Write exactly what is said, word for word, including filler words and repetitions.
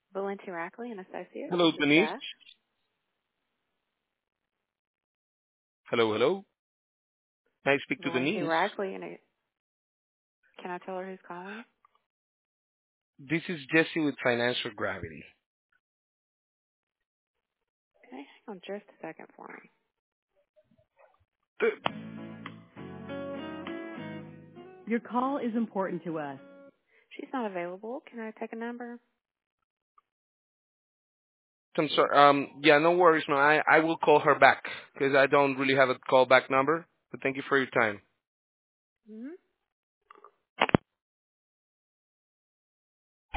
Valenti Rackley and Associates. Hello, This is Denise. Beth. Hello, hello. May I speak to Valenti Denise? Rackley and a, can I tell her who's calling? This is Jesse with Financial Gravity. Okay, hang on just a second for me. Uh, Your call is important to us. She's not available. Can I take a number? I'm sorry. Um, yeah, no worries, man. I, I will call her back because I don't really have a callback number. But thank you for your time. Mm-hmm.